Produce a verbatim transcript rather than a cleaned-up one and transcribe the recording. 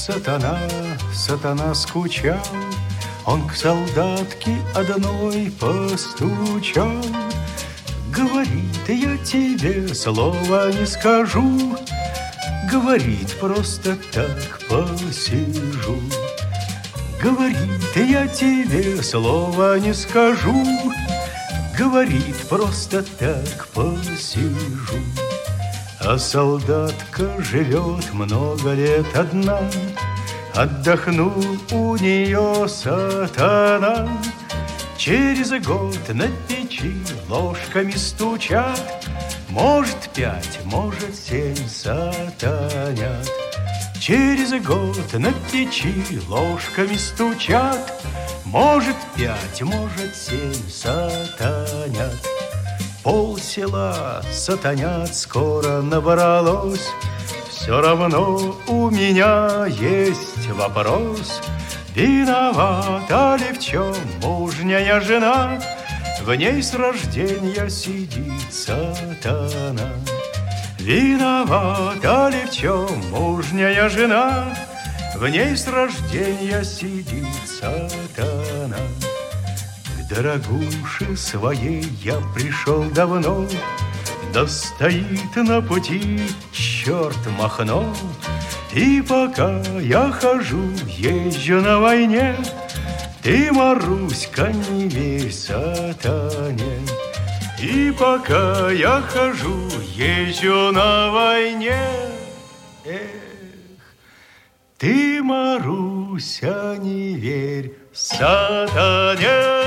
сатана, сатана скучал, он к солдатке одной постучал. Говорит, я тебе слова не скажу, говорит, просто так посижу. Говорит, я тебе слова не скажу, говорит, просто так посижу. А солдатка живет много лет одна, отдохнул у нее сатана. Через год на печи ложками стучат, может, пять, может, семь сатанят. Через год на печи ложками стучат, может, пять, может, семь сатанят. Пол села сатанят скоро набралось, все равно у меня есть вопрос. Виновата ли в чем мужняя жена, в ней с рождения сидит сатана? Виновата ли в чем мужняя жена, в ней с рождения сидит сатана? К дорогуше своей я пришел давно, да стоит на пути черт Махно. И пока я хожу, езжу на войне, ты, Маруська, не верь сатане. И пока я хожу, езжу на войне, эх, ты, Маруся, не верь сатане.